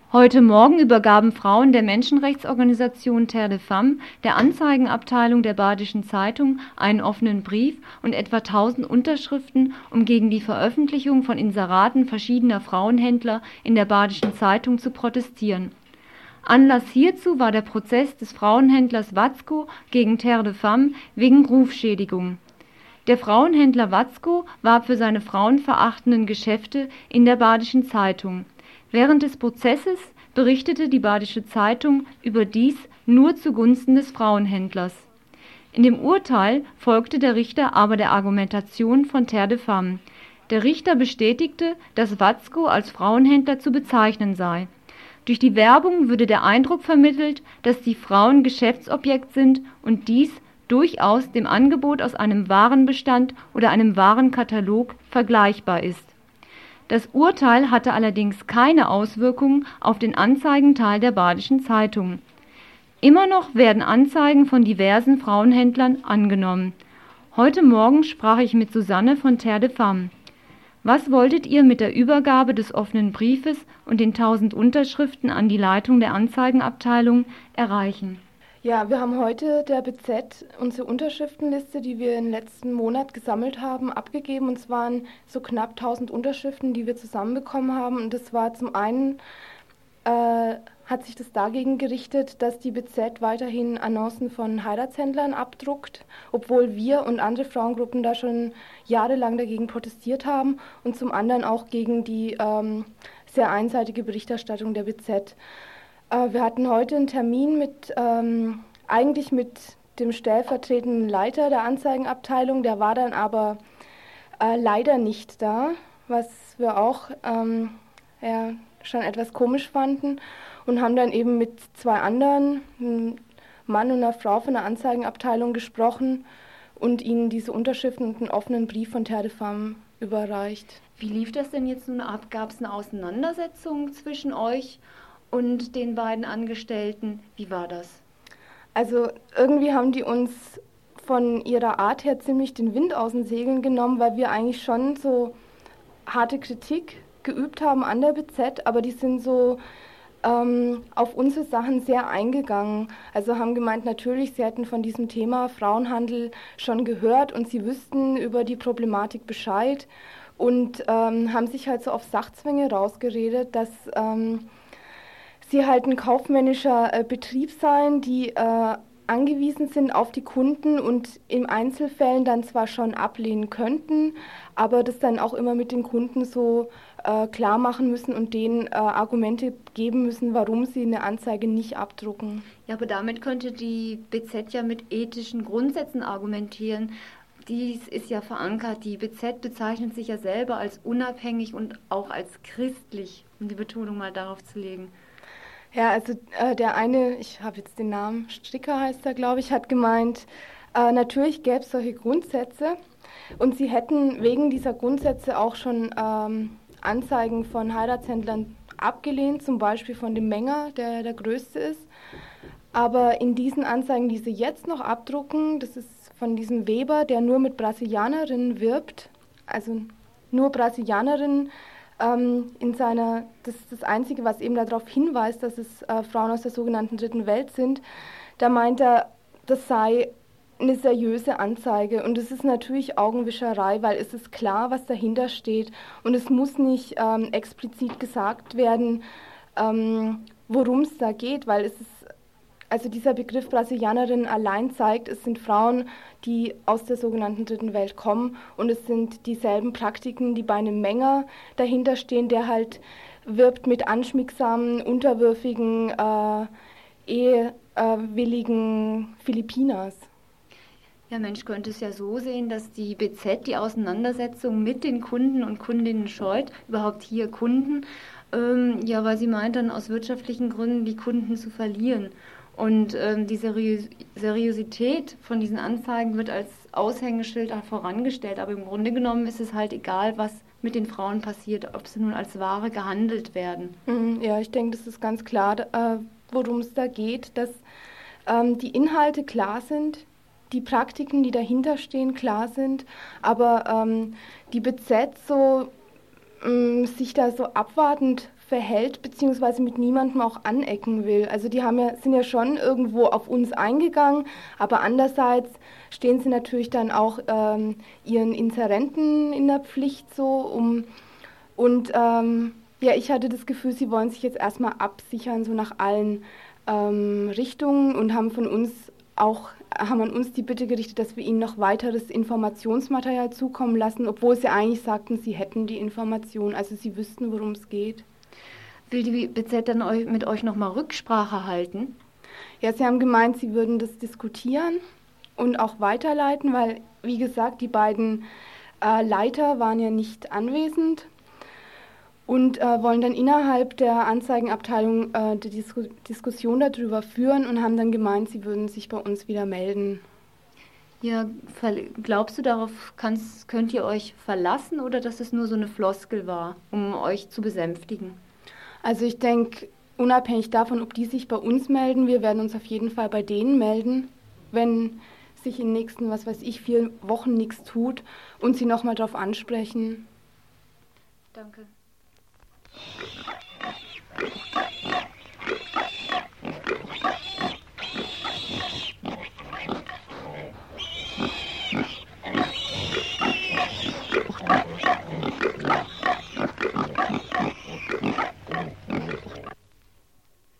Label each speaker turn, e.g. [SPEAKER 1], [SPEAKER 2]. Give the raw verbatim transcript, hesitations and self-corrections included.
[SPEAKER 1] Heute Morgen übergaben Frauen der Menschenrechtsorganisation Terre de Femmes der Anzeigenabteilung der Badischen Zeitung einen offenen Brief und etwa tausend Unterschriften, um gegen die Veröffentlichung von Inseraten verschiedener Frauenhändler in der Badischen Zeitung zu protestieren. Anlass hierzu war der Prozess des Frauenhändlers Watzko gegen Terre de Femmes wegen Rufschädigung. Der Frauenhändler Watzko warb für seine frauenverachtenden Geschäfte in der Badischen Zeitung. Während des Prozesses berichtete die Badische Zeitung überdies nur zugunsten des Frauenhändlers. In dem Urteil folgte der Richter aber der Argumentation von Terre de Femmes. Der Richter bestätigte, dass Watzko als Frauenhändler zu bezeichnen sei. Durch die Werbung würde der Eindruck vermittelt, dass die Frauen Geschäftsobjekt sind und dies durchaus dem Angebot aus einem Warenbestand oder einem Warenkatalog vergleichbar ist. Das Urteil hatte allerdings keine Auswirkungen auf den Anzeigenteil der Badischen Zeitung. Immer noch werden Anzeigen von diversen Frauenhändlern angenommen. Heute Morgen sprach ich mit Susanne von Terre de Femmes. Was wolltet ihr mit der Übergabe des offenen Briefes und den tausend Unterschriften an die Leitung der Anzeigenabteilung erreichen?
[SPEAKER 2] Ja, wir haben heute der B Z unsere Unterschriftenliste, die wir im letzten Monat gesammelt haben, abgegeben. Und es waren so knapp tausend Unterschriften, die wir zusammenbekommen haben. Und das war zum einen, äh, hat sich das dagegen gerichtet, dass die B Z weiterhin Annoncen von Heiratshändlern abdruckt, obwohl wir und andere Frauengruppen da schon jahrelang dagegen protestiert haben. Und zum anderen auch gegen die ähm, sehr einseitige Berichterstattung der B Z. Wir hatten heute einen Termin mit, ähm, eigentlich mit dem stellvertretenden Leiter der Anzeigenabteilung, der war dann aber äh, leider nicht da, was wir auch ähm, ja, schon etwas komisch fanden und haben dann eben mit zwei anderen, einem Mann und einer Frau von der Anzeigenabteilung gesprochen und ihnen diese Unterschriften und einen offenen Brief von Terre de Femmes überreicht.
[SPEAKER 1] Wie lief das denn jetzt nun ab? Gab es eine Auseinandersetzung zwischen euch und den beiden Angestellten? Wie war das?
[SPEAKER 2] Also irgendwie haben die uns von ihrer Art her ziemlich den Wind aus den Segeln genommen, weil wir eigentlich schon so harte Kritik geübt haben an der B Z, aber die sind so ähm, auf unsere Sachen sehr eingegangen. Also haben gemeint, natürlich, sie hätten von diesem Thema Frauenhandel schon gehört und sie wüssten über die Problematik Bescheid und ähm, haben sich halt so auf Sachzwänge rausgeredet, dass ähm, sie halt ein kaufmännischer äh, Betrieb seien, die äh, angewiesen sind auf die Kunden und in Einzelfällen dann zwar schon ablehnen könnten, aber das dann auch immer mit den Kunden so äh, klar machen müssen und denen äh, Argumente geben müssen, warum sie eine Anzeige nicht abdrucken.
[SPEAKER 1] Ja, aber damit könnte die B Z ja mit ethischen Grundsätzen argumentieren. Dies ist ja verankert. Die B Z bezeichnet sich ja selber als unabhängig und auch als christlich, um die Betonung mal darauf zu legen.
[SPEAKER 2] Ja, also äh, der eine, ich habe jetzt den Namen, Stricker heißt er, glaube ich, hat gemeint, äh, natürlich gäbe es solche Grundsätze und sie hätten wegen dieser Grundsätze auch schon ähm, Anzeigen von Heiratshändlern abgelehnt, zum Beispiel von dem Menger, der der größte ist. Aber in diesen Anzeigen, die sie jetzt noch abdrucken, das ist von diesem Weber, der nur mit Brasilianerinnen wirbt, also nur Brasilianerinnen, Ähm, in seiner, das ist das Einzige, was eben darauf hinweist, dass es äh, Frauen aus der sogenannten Dritten Welt sind. Da meint er, das sei eine seriöse Anzeige. Und es ist natürlich Augenwischerei, weil es ist klar, was dahinter steht. Und es muss nicht ähm, explizit gesagt werden, ähm, worum es da geht, weil es ist, also dieser Begriff Brasilianerin allein zeigt, es sind Frauen, die aus der sogenannten Dritten Welt kommen und es sind dieselben Praktiken, die bei einem Menger dahinter stehen, der halt wirbt mit anschmiegsamen, unterwürfigen, äh, ehewilligen Philippinas.
[SPEAKER 1] Ja, Mensch, könnte es ja so sehen, dass die B Z die Auseinandersetzung mit den Kunden und Kundinnen scheut, überhaupt hier Kunden, ähm, ja, weil sie meint dann aus wirtschaftlichen Gründen die Kunden zu verlieren. Und ähm, die Serios- Seriosität von diesen Anzeigen wird als Aushängeschild auch vorangestellt. Aber im Grunde genommen ist es halt egal, was mit den Frauen passiert, ob sie nun als Ware gehandelt werden.
[SPEAKER 2] Ja, ich denke, das ist ganz klar, äh, worum es da geht, dass ähm, die Inhalte klar sind, die Praktiken, die dahinter stehen, klar sind, aber ähm, die B Z so ähm, sich da so abwartend verhält, beziehungsweise mit niemandem auch anecken will. Also die haben ja, sind ja schon irgendwo auf uns eingegangen, aber andererseits stehen sie natürlich dann auch ähm, ihren Inserenten in der Pflicht so. Um, und ähm, ja, ich hatte das Gefühl, sie wollen sich jetzt erstmal absichern, so nach allen ähm, Richtungen und haben von uns auch haben an uns die Bitte gerichtet, dass wir ihnen noch weiteres Informationsmaterial zukommen lassen, obwohl sie eigentlich sagten, sie hätten die Information, also sie wüssten, worum es geht.
[SPEAKER 1] Will die B Z dann mit euch nochmal Rücksprache halten?
[SPEAKER 2] Ja, sie haben gemeint, sie würden das diskutieren und auch weiterleiten, weil, wie gesagt, die beiden äh, Leiter waren ja nicht anwesend und äh, wollen dann innerhalb der Anzeigenabteilung äh, die Disku Diskussion darüber führen und haben dann gemeint, sie würden sich bei uns wieder melden.
[SPEAKER 1] Ja, glaubst du, darauf kannst, könnt ihr euch verlassen oder dass es nur so eine Floskel war, um euch zu besänftigen?
[SPEAKER 2] Also ich denke, unabhängig davon, ob die sich bei uns melden, wir werden uns auf jeden Fall bei denen melden, wenn sich in den nächsten, was weiß ich, vier Wochen nichts tut und sie nochmal darauf ansprechen.
[SPEAKER 1] Danke.